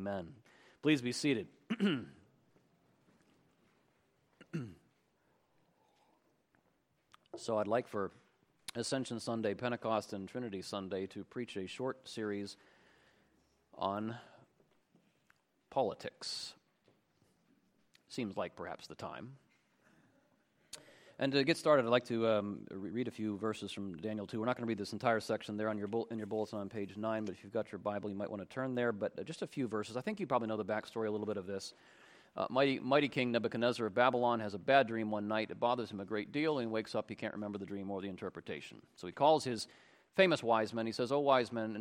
Amen. Please be seated. So I'd like for Ascension Sunday, Pentecost, and Trinity Sunday to preach a short series on politics. Seems like perhaps the time. And to get started, I'd like to read a few verses from Daniel 2. We're not going to read this entire section there on in your bulletin on page 9, but if you've got your Bible, you might want to turn there. But just a few verses. I think you probably know the backstory a little bit of this. Mighty King Nebuchadnezzar of Babylon has a bad dream one night. It bothers him a great deal, and he wakes up, he can't remember the dream or the interpretation. So he calls his famous wise men. He says, "O wise men,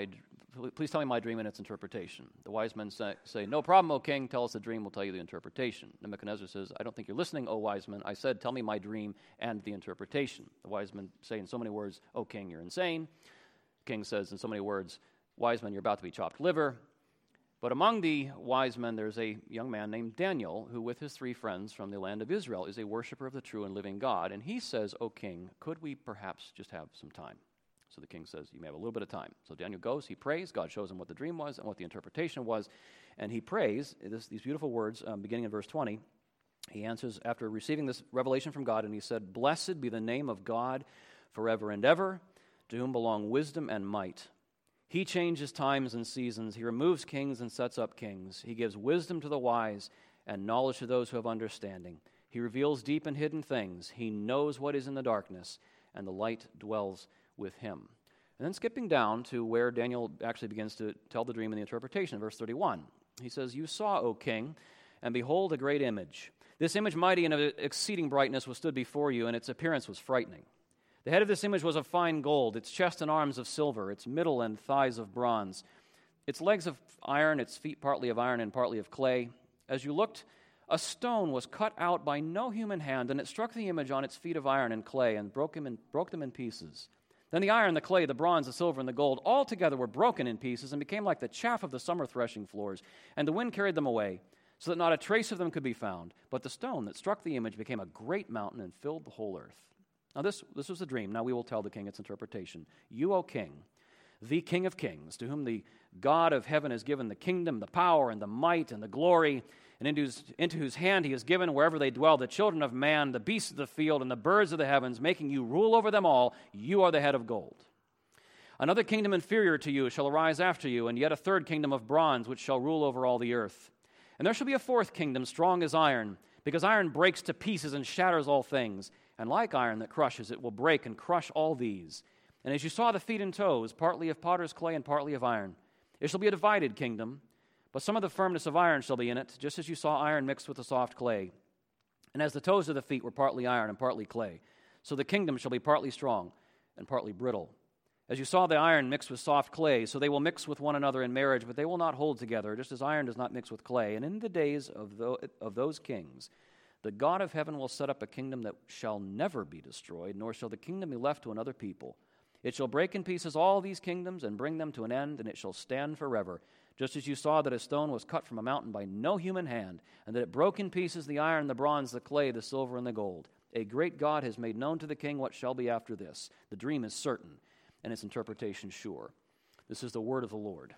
please tell me my dream and its interpretation." The wise men say, "No problem, O king, tell us the dream, we'll tell you the interpretation." Nebuchadnezzar says, "I don't think you're listening, O wise men. I said, tell me my dream and the interpretation." The wise men say in so many words, "O king, you're insane." The king says in so many words, "Wise men, you're about to be chopped liver." But among the wise men, there's a young man named Daniel, who with his 3 friends from the land of Israel is a worshiper of the true and living God. And he says, "O king, could we perhaps just have some time?" So the king says, "You may have a little bit of time." So Daniel goes, he prays, God shows him what the dream was and what the interpretation was, and he prays these beautiful words, beginning in verse 20. He answers after receiving this revelation from God, and he said, "Blessed be the name of God forever and ever, to whom belong wisdom and might. He changes times and seasons. He removes kings and sets up kings. He gives wisdom to the wise and knowledge to those who have understanding. He reveals deep and hidden things. He knows what is in the darkness, and the light dwells with him." And then skipping down to where Daniel actually begins to tell the dream and the interpretation, verse 31. He says, "You saw, O king, and behold a great image. This image mighty and of exceeding brightness was stood before you, and its appearance was frightening. The head of this image was of fine gold, its chest and arms of silver, its middle and thighs of bronze, its legs of iron, its feet partly of iron and partly of clay. As you looked, a stone was cut out by no human hand, and it struck the image on its feet of iron and clay and broke them in pieces. Then the iron, the clay, the bronze, the silver, and the gold all together were broken in pieces and became like the chaff of the summer threshing floors, and the wind carried them away, so that not a trace of them could be found. But the stone that struck the image became a great mountain and filled the whole earth." Now this was the dream. Now we will tell the king its interpretation. "You, O king, the King of kings, to whom the God of heaven has given the kingdom, the power, and the might, and the glory, and into whose hand he has given wherever they dwell the children of man, the beasts of the field, and the birds of the heavens, making you rule over them all, you are the head of gold. Another kingdom inferior to you shall arise after you, and yet a third kingdom of bronze, which shall rule over all the earth. And there shall be a fourth kingdom, strong as iron, because iron breaks to pieces and shatters all things. And like iron that crushes, it will break and crush all these. And as you saw the feet and toes, partly of potter's clay and partly of iron, it shall be a divided kingdom, but some of the firmness of iron shall be in it, just as you saw iron mixed with the soft clay. And as the toes of the feet were partly iron and partly clay, so the kingdom shall be partly strong and partly brittle. As you saw the iron mixed with soft clay, so they will mix with one another in marriage, but they will not hold together, just as iron does not mix with clay. And in the days of those kings, the God of heaven will set up a kingdom that shall never be destroyed, nor shall the kingdom be left to another people. It shall break in pieces all these kingdoms and bring them to an end, and it shall stand forever. Just as you saw that a stone was cut from a mountain by no human hand, and that it broke in pieces the iron, the bronze, the clay, the silver, and the gold. A great God has made known to the king what shall be after this. The dream is certain, and its interpretation sure." This is the word of the Lord.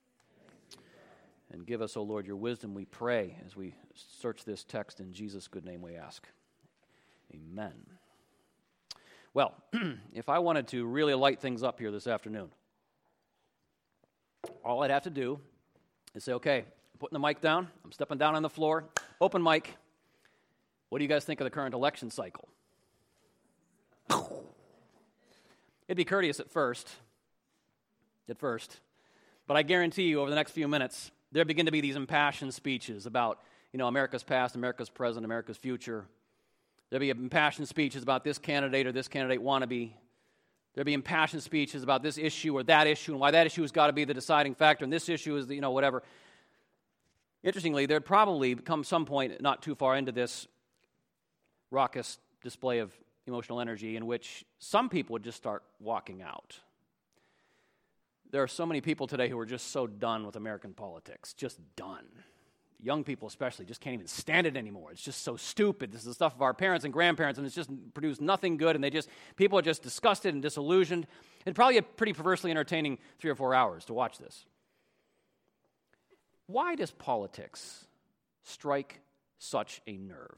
And give us, O Lord, your wisdom, we pray, as we search this text. In Jesus' good name we ask. Amen. Well, if I wanted to really light things up here this afternoon, all I'd have to do is say, okay, I'm putting the mic down, I'm stepping down on the floor, open mic. What do you guys think of the current election cycle? It'd be courteous at first, but I guarantee you over the next few minutes, there begin to be these impassioned speeches about, America's past, America's present, America's future. There'll be impassioned speeches about this candidate or this candidate wannabe. There'll be impassioned speeches about this issue or that issue and why that issue has got to be the deciding factor and this issue is, whatever. Interestingly, there'd probably come some point not too far into this raucous display of emotional energy in which some people would just start walking out. There are so many people today who are just so done with American politics, just done. Young people especially just can't even stand it anymore. It's just so stupid. This is the stuff of our parents and grandparents, and it's just produced nothing good, and people are just disgusted and disillusioned. It's probably a pretty perversely entertaining 3 or 4 hours to watch this. Why does politics strike such a nerve?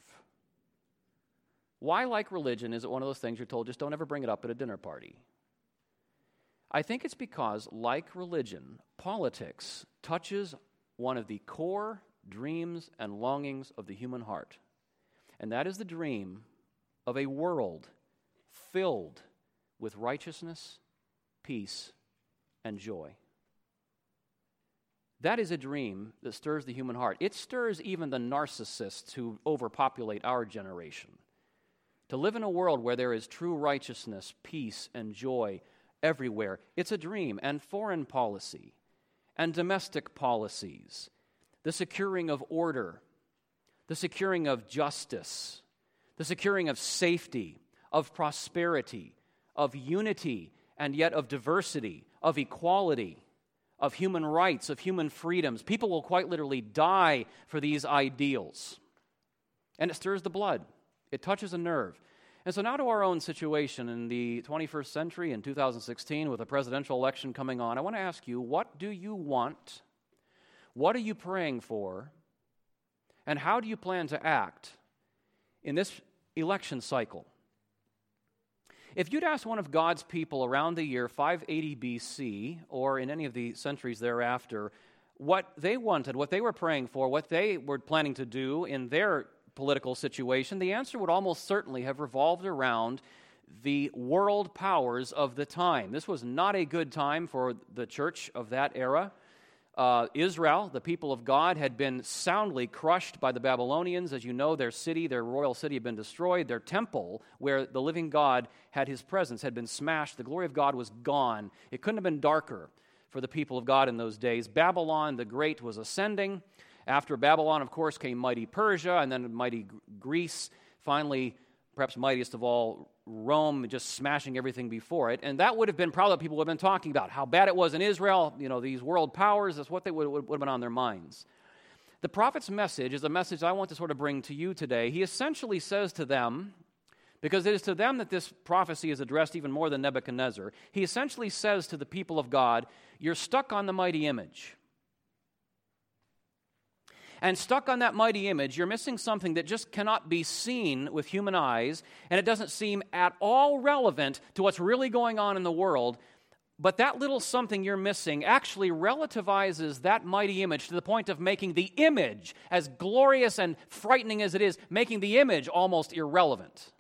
Why, like religion, is it one of those things you're told just don't ever bring it up at a dinner party? I think it's because, like religion, politics touches one of the core dreams and longings of the human heart. And that is the dream of a world filled with righteousness, peace, and joy. That is a dream that stirs the human heart. It stirs even the narcissists who overpopulate our generation. To live in a world where there is true righteousness, peace, and joy everywhere, it's a dream. And foreign policy and domestic policies, the securing of order, the securing of justice, the securing of safety, of prosperity, of unity, and yet of diversity, of equality, of human rights, of human freedoms. People will quite literally die for these ideals. And it stirs the blood. It touches a nerve. And so now to our own situation in the 21st century, in 2016, with a presidential election coming on, I want to ask you, what do you want? What are you praying for? And how do you plan to act in this election cycle? If you'd asked one of God's people around the year 580 BC, or in any of the centuries thereafter, what they wanted, what they were praying for, what they were planning to do in their political situation, the answer would almost certainly have revolved around the world powers of the time. This was not a good time for the church of that era. Israel, the people of God, had been soundly crushed by the Babylonians. As you know, their city, their royal city, had been destroyed. Their temple, where the living God had his presence, had been smashed. The glory of God was gone. It couldn't have been darker for the people of God in those days. Babylon the Great was ascending. After Babylon, of course, came mighty Persia, and then mighty Greece. Finally, perhaps mightiest of all, Rome, just smashing everything before it. And that would have been probably what people would have been talking about, how bad it was in Israel, these world powers. That's what they would have been on their minds. The prophet's message is a message I want to sort of bring to you today. He essentially says to them, because it is to them that this prophecy is addressed even more than Nebuchadnezzar, he essentially says to the people of God, you're stuck on the mighty image. And stuck on that mighty image, you're missing something that just cannot be seen with human eyes, and it doesn't seem at all relevant to what's really going on in the world. But that little something you're missing actually relativizes that mighty image to the point of making the image, as glorious and frightening as it is, making the image almost irrelevant.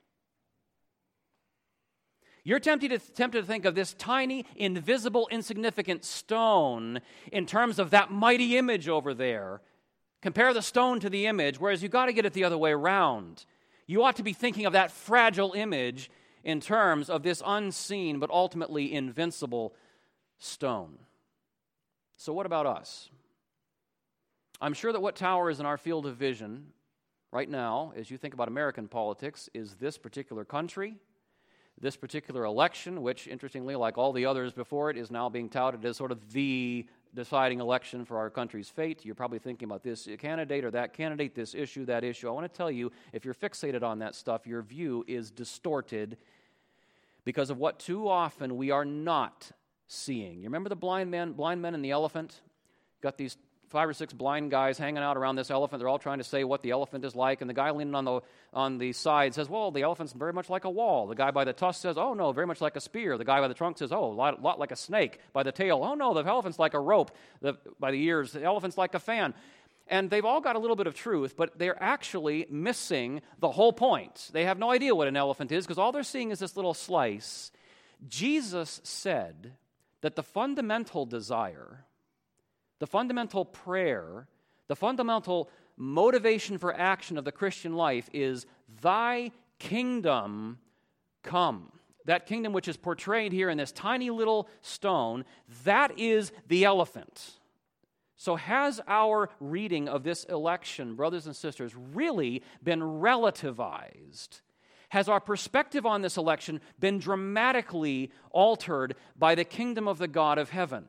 You're tempted to think of this tiny, invisible, insignificant stone in terms of that mighty image over there. Compare the stone to the image, whereas you've got to get it the other way around. You ought to be thinking of that fragile image in terms of this unseen but ultimately invincible stone. So what about us? I'm sure that what towers in our field of vision right now, as you think about American politics, is this particular country, this particular election, which, interestingly, like all the others before it, is now being touted as sort of the deciding election for our country's fate. You're probably thinking about this candidate or that candidate, this issue, that issue. I want to tell you, if you're fixated on that stuff, your view is distorted because of what too often we are not seeing. You remember the blind men and the elephant? Got these 5 or 6 blind guys hanging out around this elephant. They're all trying to say what the elephant is like, and the guy leaning on the side says, well, the elephant's very much like a wall. The guy by the tusk says, oh, no, very much like a spear. The guy by the trunk says, oh, a lot like a snake. By the tail, oh, no, the elephant's like a rope. By the ears, the elephant's like a fan. And they've all got a little bit of truth, but they're actually missing the whole point. They have no idea what an elephant is because all they're seeing is this little slice. Jesus said that the fundamental desire, the fundamental prayer, the fundamental motivation for action of the Christian life is, thy kingdom come. That kingdom which is portrayed here in this tiny little stone, that is the elephant. So has our reading of this election, brothers and sisters, really been relativized? Has our perspective on this election been dramatically altered by the kingdom of the God of heaven?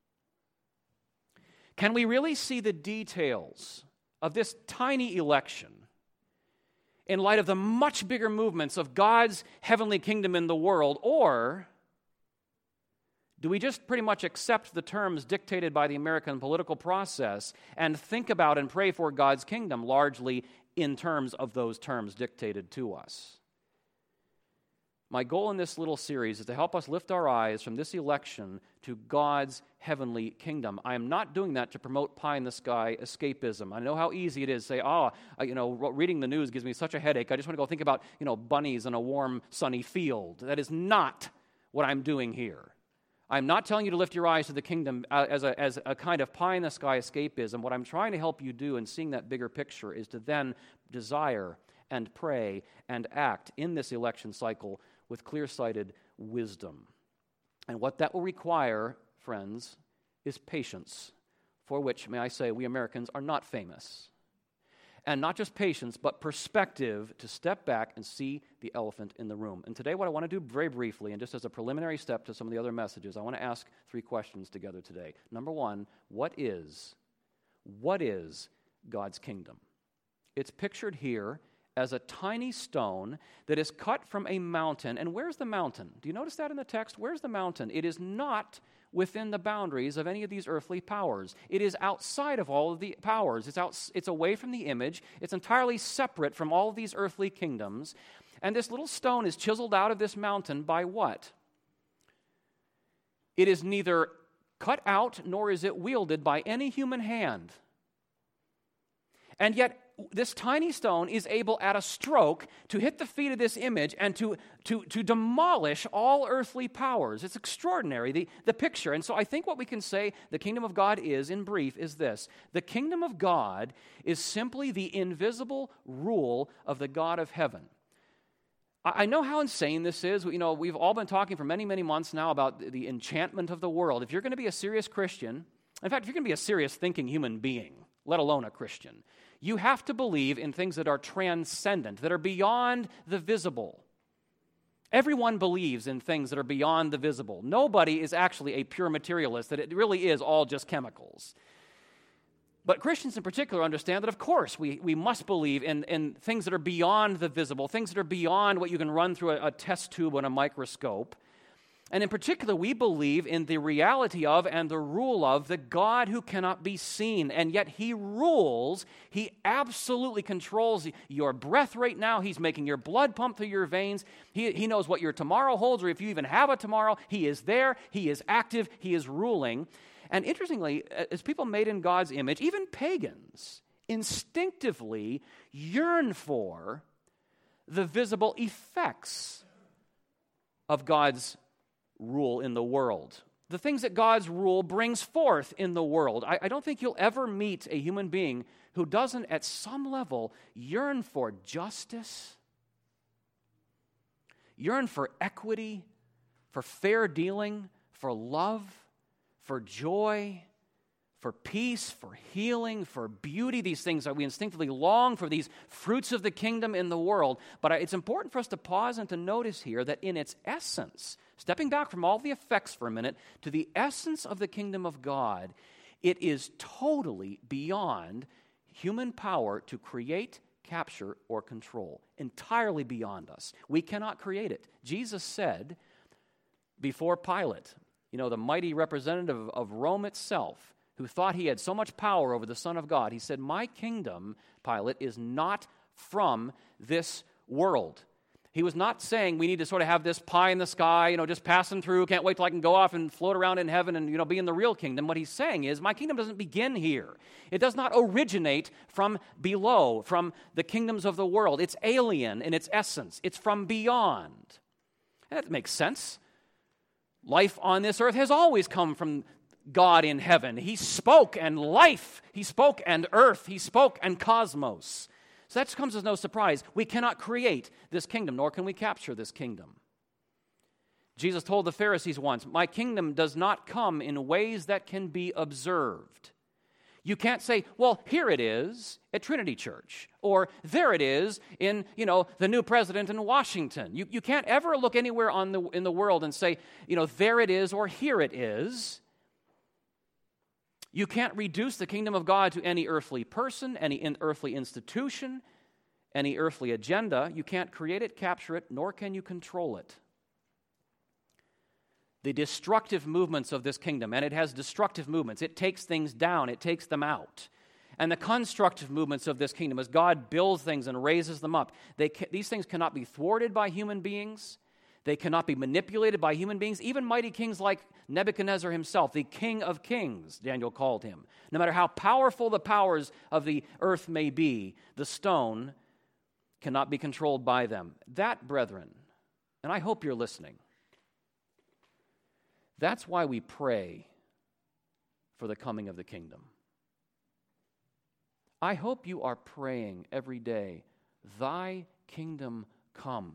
Can we really see the details of this tiny election in light of the much bigger movements of God's heavenly kingdom in the world? Or Do we just pretty much accept the terms dictated by the American political process and think about and pray for God's kingdom largely in terms of those terms dictated to us? My goal in this little series is to help us lift our eyes from this election to God's heavenly kingdom. I am not doing that to promote pie-in-the-sky escapism. I know how easy it is to say, reading the news gives me such a headache. I just want to go think about, bunnies in a warm, sunny field. That is not what I'm doing here. I'm not telling you to lift your eyes to the kingdom as a kind of pie-in-the-sky escapism. What I'm trying to help you do in seeing that bigger picture is to then desire and pray and act in this election cycle with clear-sighted wisdom. And what that will require, friends, is patience, for which, may I say, we Americans are not famous. And not just patience, but perspective to step back and see the elephant in the room. And today what I want to do very briefly, and just as a preliminary step to some of the other messages, I want to ask 3 questions together today. Number 1, what is God's kingdom? It's pictured here as a tiny stone that is cut from a mountain. And where's the mountain? Do you notice that in the text? Where's the mountain? It is not within the boundaries of any of these earthly powers. It is outside of all of the powers. It's away from the image. It's entirely separate from all of these earthly kingdoms. And this little stone is chiseled out of this mountain by what? It is neither cut out nor is it wielded by any human hand. And yet, this tiny stone is able at a stroke to hit the feet of this image and to demolish all earthly powers. It's extraordinary, the picture. And so I think what we can say the kingdom of God is, in brief, is this. The kingdom of God is simply the invisible rule of the God of heaven. I know how insane this is. We've all been talking for many, many months now about the enchantment of the world. If you're going to be a serious Christian, in fact, if you're going to be a serious thinking human being, let alone a Christian, you have to believe in things that are transcendent, that are beyond the visible. Everyone believes in things that are beyond the visible. Nobody is actually a pure materialist, that it really is all just chemicals. But Christians in particular understand that, of course, we must believe in things that are beyond the visible, things that are beyond what you can run through a test tube on a microscope. And in particular, we believe in the reality of and the rule of the God who cannot be seen. And yet He rules. He absolutely controls your breath right now. He's making your blood pump through your veins. He knows what your tomorrow holds, or if you even have a tomorrow. He is there. He is active. He is ruling. And interestingly, as people made in God's image, even pagans instinctively yearn for the visible effects of God's rule in the world. The things that God's rule brings forth in the world. I don't think you'll ever meet a human being who doesn't at some level yearn for justice, yearn for equity, for fair dealing, for love, for joy, for peace, for healing, for beauty. These things that we instinctively long for, these fruits of the kingdom in the world. But it's important for us to pause and to notice here that in its essence, stepping back from all the effects for a minute, to the essence of the kingdom of God, it is totally beyond human power to create, capture, or control. Entirely beyond us. We cannot create it. Jesus said before Pilate, the mighty representative of Rome itself, who thought he had so much power over the Son of God, he said, "My kingdom, Pilate, is not from this world." He was not saying we need to sort of have this pie in the sky, just passing through, can't wait till I can go off and float around in heaven and, be in the real kingdom. What he's saying is, my kingdom doesn't begin here. It does not originate from below, from the kingdoms of the world. It's alien in its essence. It's from beyond. And that makes sense. Life on this earth has always come from God in heaven. He spoke and life. He spoke and earth. He spoke and cosmos. So that comes as no surprise. We cannot create this kingdom, nor can we capture this kingdom. Jesus told the Pharisees once, "My kingdom does not come in ways that can be observed." You can't say, well, here it is at Trinity Church, or there it is in, the new president in Washington. You can't ever look anywhere in the world and say, there it is or here it is. You can't reduce the kingdom of God to any earthly person, any earthly institution, any earthly agenda. You can't create it, capture it, nor can you control it. the destructive movements of this kingdom, and it has destructive movements. It takes things down, it takes them out. And the constructive movements of this kingdom, as God builds things and raises them up, these things cannot be thwarted by human beings. They cannot be manipulated by human beings. Even mighty kings like Nebuchadnezzar himself, the King of Kings, Daniel called him. No matter how powerful the powers of the earth may be, the stone cannot be controlled by them. That, brethren, and I hope you're listening, that's why we pray for the coming of the kingdom. I hope you are praying every day, thy kingdom come.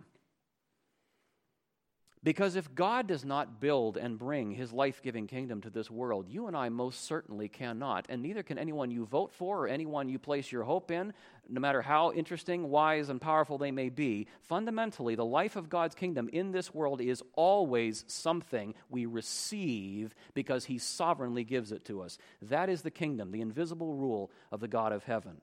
Because if God does not build and bring his life-giving kingdom to this world, you and I most certainly cannot, and neither can anyone you vote for or anyone you place your hope in, no matter how interesting, wise, and powerful they may be. Fundamentally, the life of God's kingdom in this world is always something we receive because he sovereignly gives it to us. That is the kingdom, the invisible rule of the God of heaven.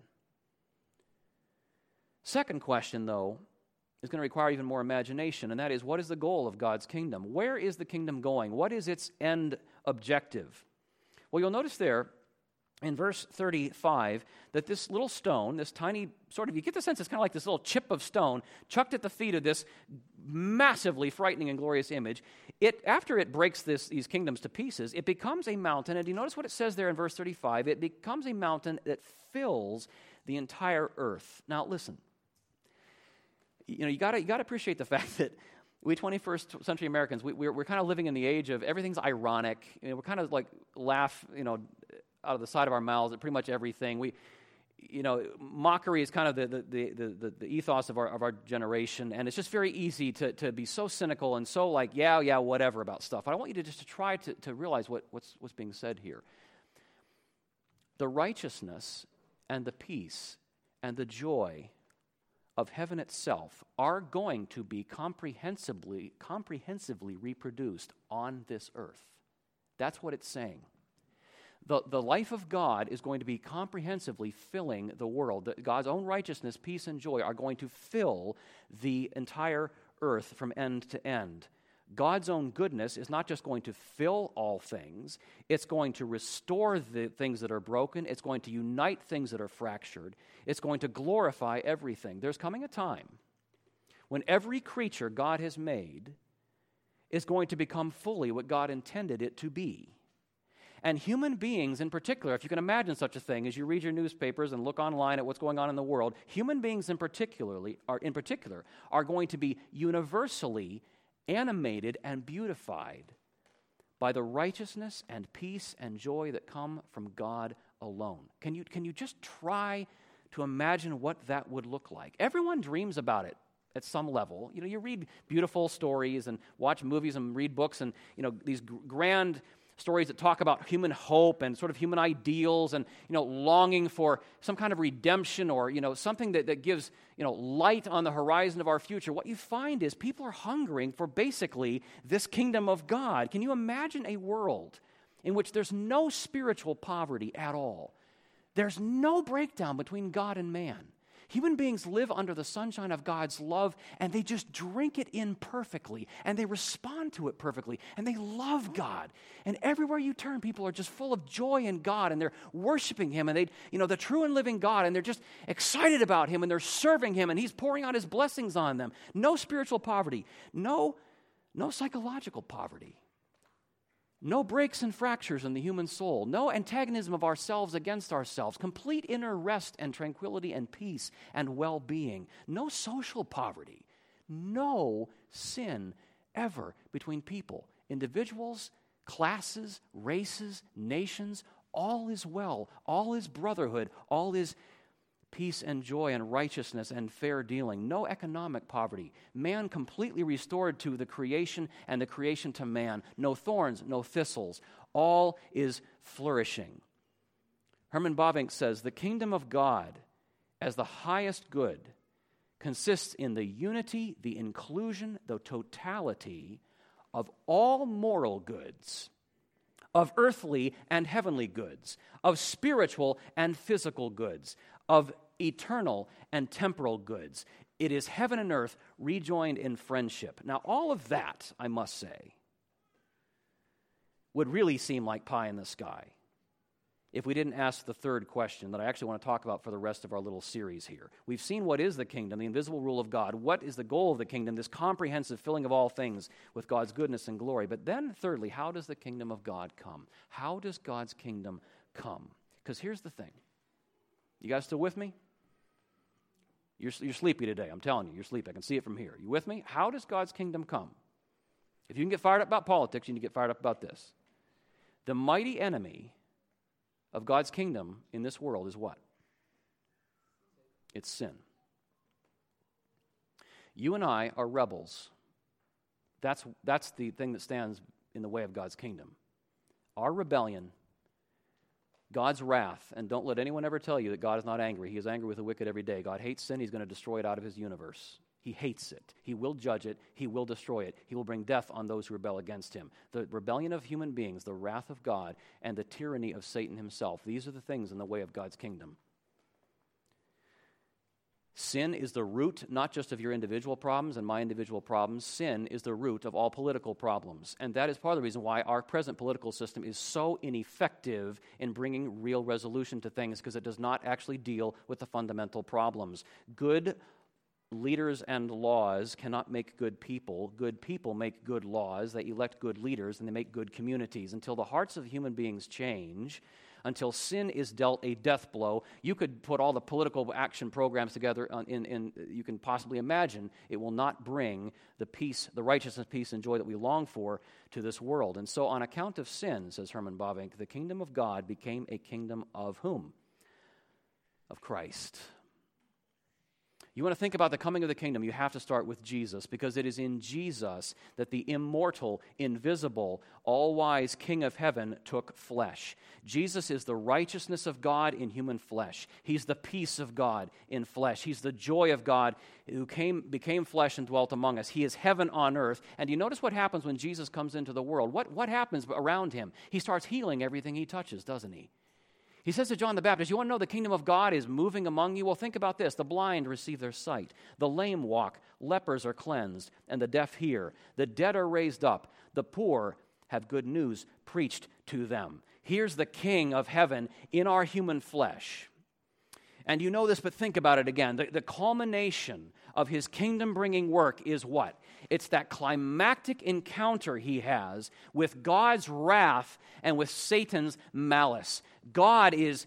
Second question, though, is going to require even more imagination, and that is, what is the goal of God's kingdom? Where is the kingdom going? What is its end objective? Well, you'll notice there in verse 35 that this little stone, this tiny sort of, you get the sense it's kind of like this little chip of stone chucked at the feet of this massively frightening and glorious image. After it breaks these kingdoms to pieces, it becomes a mountain, and do you notice what it says there in verse 35? It becomes a mountain that fills the entire earth. Now, listen. You got to appreciate the fact that we 21st century Americans, we're kind of living in the age of everything's ironic. We're kind of like laugh, out of the side of our mouths at pretty much everything. Mockery is kind of the ethos of our generation, and it's just very easy to be so cynical and so like, yeah, whatever about stuff. I want you to just try to realize what's being said here. The righteousness and the peace and the joy of heaven itself are going to be comprehensively reproduced on this earth. That's what it's saying. The life of God is going to be comprehensively filling the world. God's own righteousness, peace, and joy are going to fill the entire earth from end to end. God's own goodness is not just going to fill all things, it's going to restore the things that are broken, it's going to unite things that are fractured, it's going to glorify everything. There's coming a time when every creature God has made is going to become fully what God intended it to be. And human beings in particular, if you can imagine such a thing, as you read your newspapers and look online at what's going on in the world, human beings in particular are going to be universally animated and beautified by the righteousness and peace and joy that come from God alone. Can you just try to imagine what that would look like? Everyone dreams about it at some level. You read beautiful stories and watch movies and read books and these grand stories that talk about human hope and sort of human ideals and longing for some kind of redemption or something that gives light on the horizon of our future. What you find is people are hungering for basically this kingdom of God. Can you imagine a world in which there's no spiritual poverty at all? There's no breakdown between God and man. Human beings live under the sunshine of God's love, and they just drink it in perfectly, and they respond to it perfectly, and they love God. And everywhere you turn, people are just full of joy in God, and they're worshiping Him, and the true and living God, and they're just excited about Him, and they're serving Him, and He's pouring out His blessings on them. No spiritual poverty, no psychological poverty. No breaks and fractures in the human soul. No antagonism of ourselves against ourselves. Complete inner rest and tranquility and peace and well-being. No social poverty. No sin ever between people. Individuals, classes, races, nations. All is well. All is brotherhood. All is peace and joy and righteousness and fair dealing. No economic poverty. Man completely restored to the creation and the creation to man. No thorns, no thistles. All is flourishing. Herman Bavinck says, the kingdom of God as the highest good consists in the unity, the inclusion, the totality of all moral goods, of earthly and heavenly goods, of spiritual and physical goods, of eternal and temporal goods. It is heaven and earth rejoined in friendship. Now, all of that, I must say, would really seem like pie in the sky if we didn't ask the third question that I actually want to talk about for the rest of our little series here. We've seen what is the kingdom, the invisible rule of God. What is the goal of the kingdom? This comprehensive filling of all things with God's goodness and glory. But then, thirdly, how does the kingdom of God come? How does God's kingdom come? Because here's the thing. You guys still with me? You're sleepy today. I'm telling you, you're sleepy. I can see it from here. You with me? How does God's kingdom come? If you can get fired up about politics, you need to get fired up about this. The mighty enemy of God's kingdom in this world is what? It's sin. You and I are rebels. That's the thing that stands in the way of God's kingdom. Our rebellion, God's wrath, and don't let anyone ever tell you that God is not angry. He is angry with the wicked every day. God hates sin. He's going to destroy it out of his universe. He hates it. He will judge it. He will destroy it. He will bring death on those who rebel against him. The rebellion of human beings, the wrath of God, and the tyranny of Satan himself. These are the things in the way of God's kingdom. Sin is the root not just of your individual problems and my individual problems. Sin is the root of all political problems. And that is part of the reason why our present political system is so ineffective in bringing real resolution to things, because it does not actually deal with the fundamental problems. Good leaders and laws cannot make good people. Good people make good laws. They elect good leaders, and they make good communities. Until the hearts of human beings change, until sin is dealt a death blow, you could put all the political action programs together you can possibly imagine. It will not bring the peace, the righteousness, peace, and joy that we long for to this world. And so on account of sin, says Herman Bavinck, the kingdom of God became a kingdom of whom? Of Christ. You want to think about the coming of the kingdom, you have to start with Jesus, because it is in Jesus that the immortal, invisible, all-wise King of heaven took flesh. Jesus is the righteousness of God in human flesh. He's the peace of God in flesh. He's the joy of God who became flesh and dwelt among us. He is heaven on earth. And you notice what happens when Jesus comes into the world? What happens around him? He starts healing everything he touches, doesn't he? He says to John the Baptist, you want to know the kingdom of God is moving among you? Well, think about this. The blind receive their sight. The lame walk. Lepers are cleansed. And the deaf hear. The dead are raised up. The poor have good news preached to them. Here's the King of heaven in our human flesh. And you know this, but think about it again. The culmination of his kingdom-bringing work is what? It's that climactic encounter he has with God's wrath and with Satan's malice. God is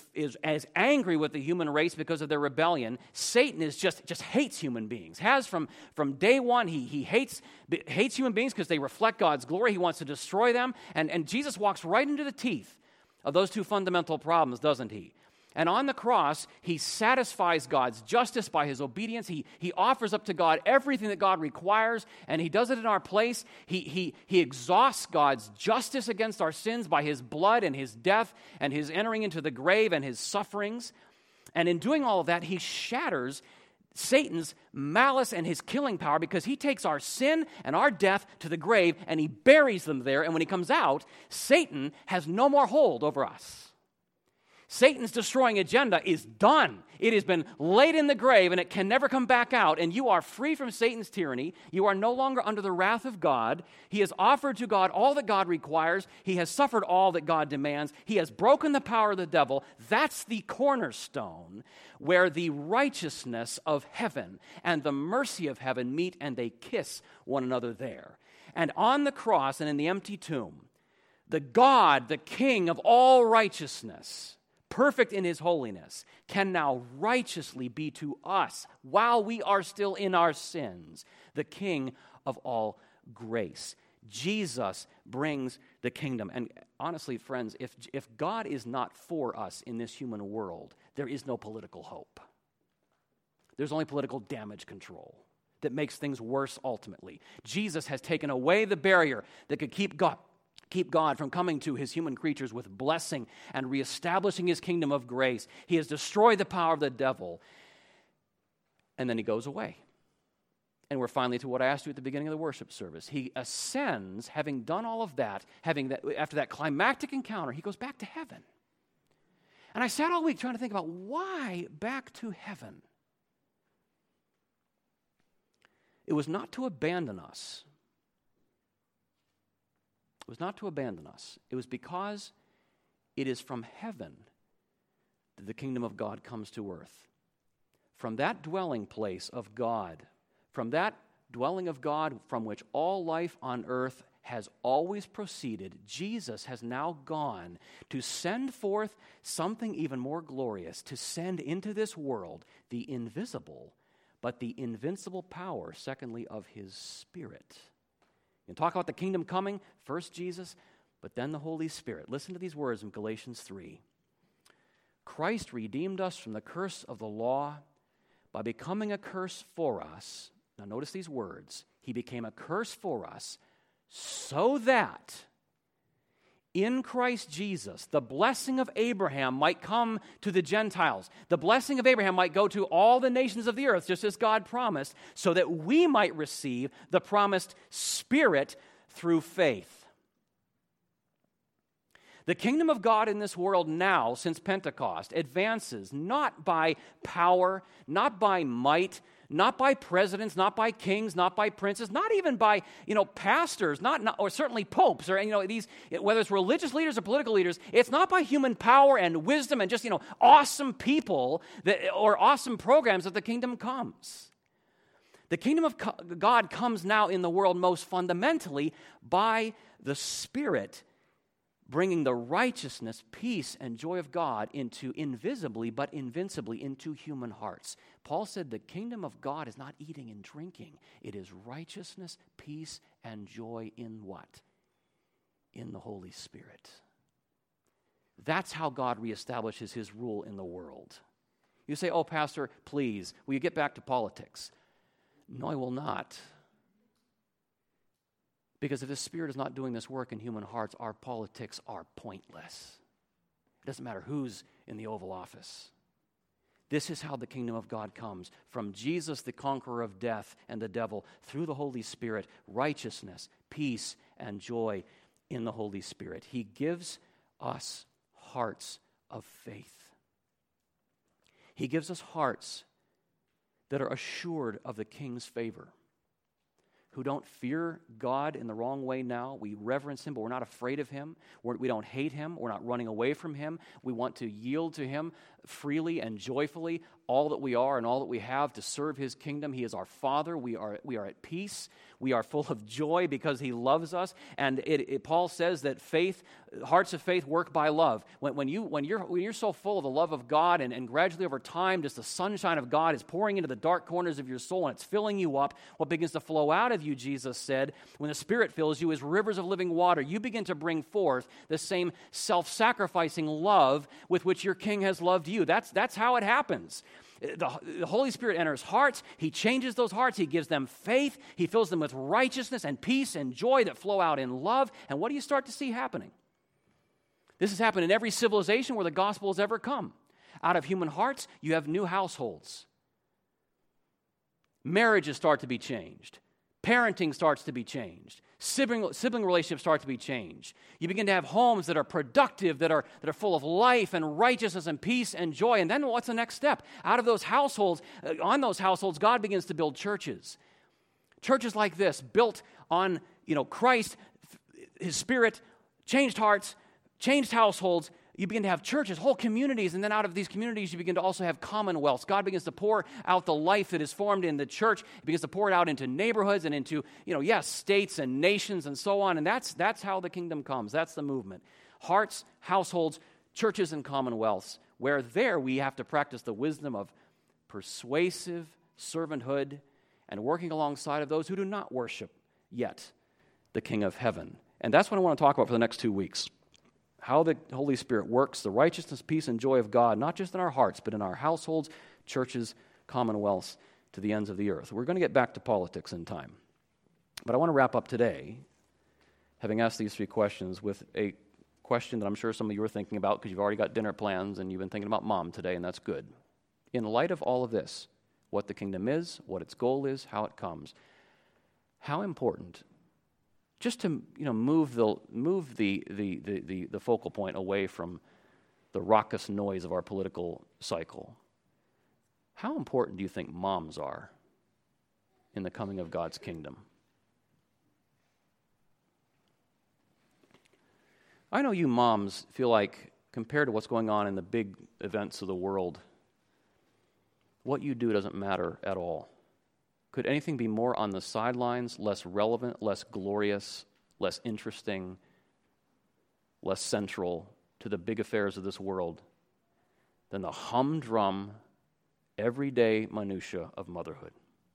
as angry with the human race because of their rebellion. Satan is just hates human beings. Has from day one. He hates human beings because they reflect God's glory. He wants to destroy them. And Jesus walks right into the teeth of those two fundamental problems, doesn't he? And on the cross, he satisfies God's justice by his obedience. He offers up to God everything that God requires, and he does it in our place. He exhausts God's justice against our sins by his blood and his death and his entering into the grave and his sufferings. And in doing all of that, he shatters Satan's malice and his killing power, because he takes our sin and our death to the grave and he buries them there. And when he comes out, Satan has no more hold over us. Satan's destroying agenda is done. It has been laid in the grave and it can never come back out, and you are free from Satan's tyranny. You are no longer under the wrath of God. He has offered to God all that God requires. He has suffered all that God demands. He has broken the power of the devil. That's the cornerstone where the righteousness of heaven and the mercy of heaven meet, and they kiss one another there. And on the cross and in the empty tomb, the God, the King of all righteousness, perfect in his holiness, can now righteously be to us, while we are still in our sins, the King of all grace. Jesus brings the kingdom. And honestly, friends, if God is not for us in this human world, there is no political hope. There's only political damage control that makes things worse ultimately. Jesus has taken away the barrier that could keep God from coming to his human creatures with blessing and reestablishing his kingdom of grace. He has destroyed the power of the devil. And then he goes away. And we're finally to what I asked you at the beginning of the worship service. He ascends, having done all of that, after that climactic encounter, he goes back to heaven. And I sat all week trying to think about why back to heaven. It was not to abandon us. was not to abandon us. It was because it is from heaven that the kingdom of God comes to earth. From that dwelling place of God, from that dwelling of God from which all life on earth has always proceeded, Jesus has now gone to send forth something even more glorious, to send into this world the invisible, but the invincible power, secondly, of his Spirit. You can talk about the kingdom coming, first Jesus, but then the Holy Spirit. Listen to these words in Galatians 3. Christ redeemed us from the curse of the law by becoming a curse for us. Now notice these words. He became a curse for us so that in Christ Jesus, the blessing of Abraham might come to the Gentiles. The blessing of Abraham might go to all the nations of the earth, just as God promised, so that we might receive the promised Spirit through faith. The kingdom of God in this world now, since Pentecost, advances not by power, not by might, not by presidents, not by kings, not by princes, not even by, pastors, or certainly popes, or, these, whether it's religious leaders or political leaders. It's not by human power and wisdom and just, awesome people or awesome programs that the kingdom comes. The kingdom of God comes now in the world most fundamentally by the Spirit, bringing the righteousness, peace, and joy of God into invisibly but invincibly into human hearts. Paul said the kingdom of God is not eating and drinking. It is righteousness, peace, and joy in what? In the Holy Spirit. That's how God reestablishes his rule in the world. You say, oh, Pastor, please, will you get back to politics? No, I will not. Because if the Spirit is not doing this work in human hearts, our politics are pointless. It doesn't matter who's in the Oval Office. This is how the kingdom of God comes. From Jesus, the conqueror of death and the devil, through the Holy Spirit, righteousness, peace, and joy in the Holy Spirit. He gives us hearts of faith. He gives us hearts that are assured of the King's favor, who don't fear God in the wrong way now. We reverence him, but we're not afraid of him. We don't hate him. We're not running away from him. We want to yield to him freely and joyfully all that we are and all that we have to serve his kingdom. He is our Father. We are at peace. We are full of joy because he loves us. And Paul says that hearts of faith work by love. When you're so full of the love of God and gradually over time, just the sunshine of God is pouring into the dark corners of your soul and it's filling you up, what begins to flow out of you, Jesus said, when the Spirit fills you, is rivers of living water. You begin to bring forth the same self-sacrificing love with which your King has loved you. That's how it happens. The Holy Spirit enters hearts. He changes those hearts. He gives them faith. He fills them with righteousness and peace and joy that flow out in love. And what do you start to see happening? This has happened in every civilization where the gospel has ever come. Out of human hearts, you have new households. Marriages start to be changed. Parenting starts to be changed. Sibling relationships start to be changed. You begin to have homes that are productive, that are full of life and righteousness and peace and joy. And then what's the next step? Out of those households, on those households, God begins to build churches. Churches like this, built on Christ, his Spirit, changed hearts, changed households. You begin to have churches, whole communities, and then out of these communities you begin to also have commonwealths. God begins to pour out the life that is formed in the church. He begins to pour it out into neighborhoods and into, states and nations and so on. And that's how the kingdom comes. That's the movement. Hearts, households, churches, and commonwealths, where there we have to practice the wisdom of persuasive servanthood and working alongside of those who do not worship yet the King of Heaven. And that's what I want to talk about for the next 2 weeks. How the Holy Spirit works, the righteousness, peace, and joy of God, not just in our hearts, but in our households, churches, commonwealths, to the ends of the earth. We're going to get back to politics in time. But I want to wrap up today, having asked these 3 questions, with a question that I'm sure some of you are thinking about because you've already got dinner plans and you've been thinking about mom today, and that's good. In light of all of this, what the kingdom is, what its goal is, how it comes, how important, just to move the focal point away from the raucous noise of our political cycle, how important do you think moms are in the coming of God's kingdom? I know you moms feel like, compared to what's going on in the big events of the world, what you do doesn't matter at all. Could anything be more on the sidelines, less relevant, less glorious, less interesting, less central to the big affairs of this world than the humdrum, everyday minutia of motherhood?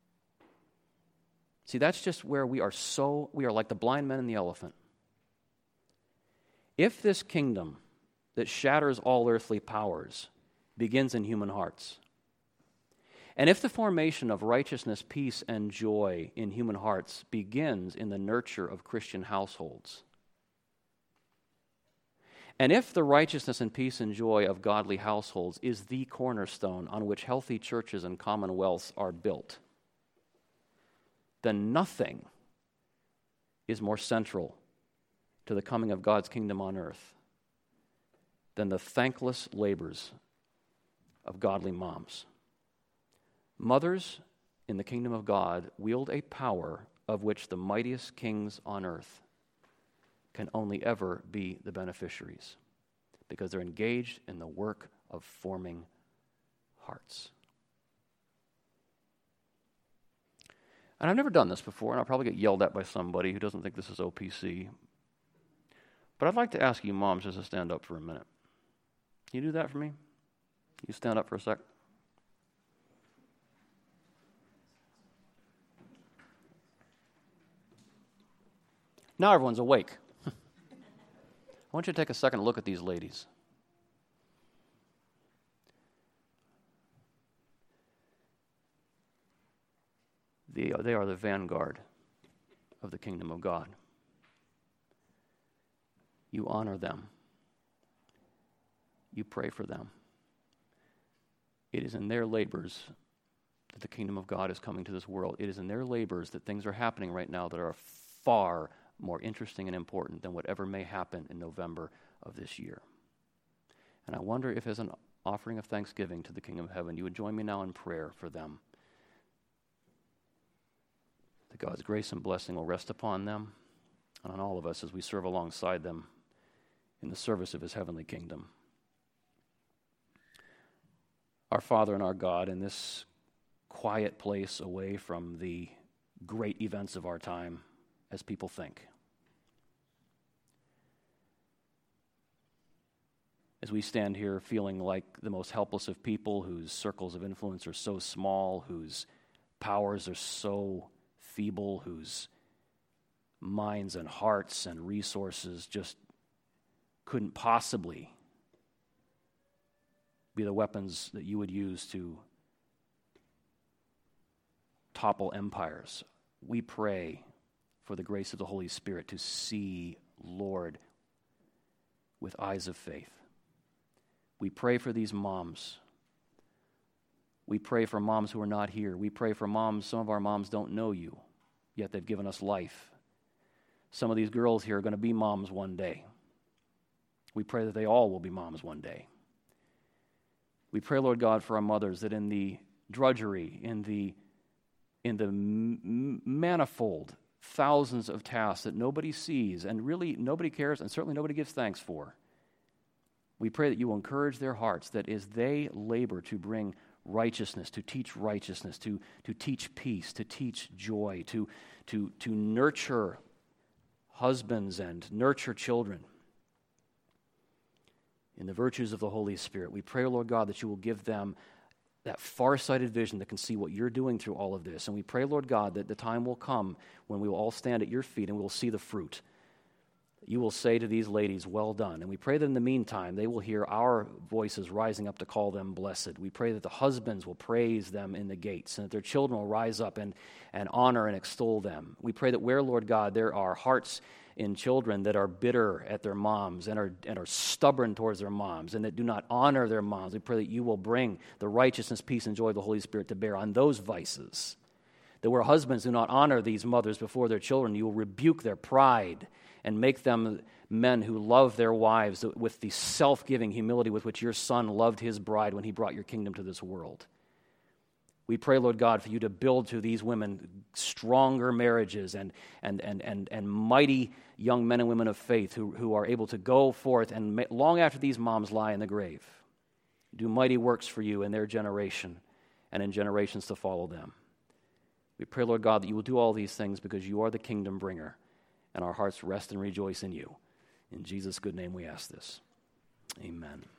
See, that's just where we are like the blind men and the elephant. If this kingdom that shatters all earthly powers begins in human hearts, and if the formation of righteousness, peace, and joy in human hearts begins in the nurture of Christian households, and if the righteousness and peace and joy of godly households is the cornerstone on which healthy churches and commonwealths are built, then nothing is more central to the coming of God's kingdom on earth than the thankless labors of godly moms. Mothers in the kingdom of God wield a power of which the mightiest kings on earth can only ever be the beneficiaries, because they're engaged in the work of forming hearts. And I've never done this before, and I'll probably get yelled at by somebody who doesn't think this is OPC. But I'd like to ask you moms just to stand up for a minute. Can you do that for me? You stand up for a sec. Now everyone's awake. I want you to take a second look at these ladies. They are the vanguard of the kingdom of God. You honor them. You pray for them. It is in their labors that the kingdom of God is coming to this world. It is in their labors that things are happening right now that are far more interesting and important than whatever may happen in November of this year. And I wonder if, as an offering of thanksgiving to the kingdom of heaven, you would join me now in prayer for them, that God's grace and blessing will rest upon them and on all of us as we serve alongside them in the service of his heavenly kingdom. Our Father and our God, in this quiet place away from the great events of our time, as people think, as we stand here feeling like the most helpless of people, whose circles of influence are so small, whose powers are so feeble, whose minds and hearts and resources just couldn't possibly be the weapons that you would use to topple empires. We pray for the grace of the Holy Spirit to see, Lord, with eyes of faith. We pray for these moms. We pray for moms who are not here. We pray for moms, some of our moms don't know you, yet they've given us life. Some of these girls here are going to be moms one day. We pray that they all will be moms one day. We pray, Lord God, for our mothers, that in the drudgery, in the manifold thousands of tasks that nobody sees and really nobody cares and certainly nobody gives thanks for, we pray that you will encourage their hearts, that as they labor to bring righteousness, to teach peace, to teach joy, to nurture husbands and nurture children in the virtues of the Holy Spirit. We pray, Lord God, that you will give them that far-sighted vision that can see what you're doing through all of this. And we pray, Lord God, that the time will come when we will all stand at your feet and we will see the fruit. You will say to these ladies, well done. And we pray that in the meantime, they will hear our voices rising up to call them blessed. We pray that the husbands will praise them in the gates and that their children will rise up and honor and extol them. We pray that where, Lord God, there are hearts in children that are bitter at their moms and are stubborn towards their moms and that do not honor their moms, we pray that you will bring the righteousness, peace, and joy of the Holy Spirit to bear on those vices. That where husbands do not honor these mothers before their children, you will rebuke their pride and make them men who love their wives with the self-giving humility with which your Son loved his bride when he brought your kingdom to this world. We pray, Lord God, for you to build to these women stronger marriages and mighty young men and women of faith who are able to go forth and long after these moms lie in the grave, do mighty works for you in their generation and in generations to follow them. We pray, Lord God, that you will do all these things because you are the kingdom bringer, and our hearts rest and rejoice in you. In Jesus' good name we ask this. Amen.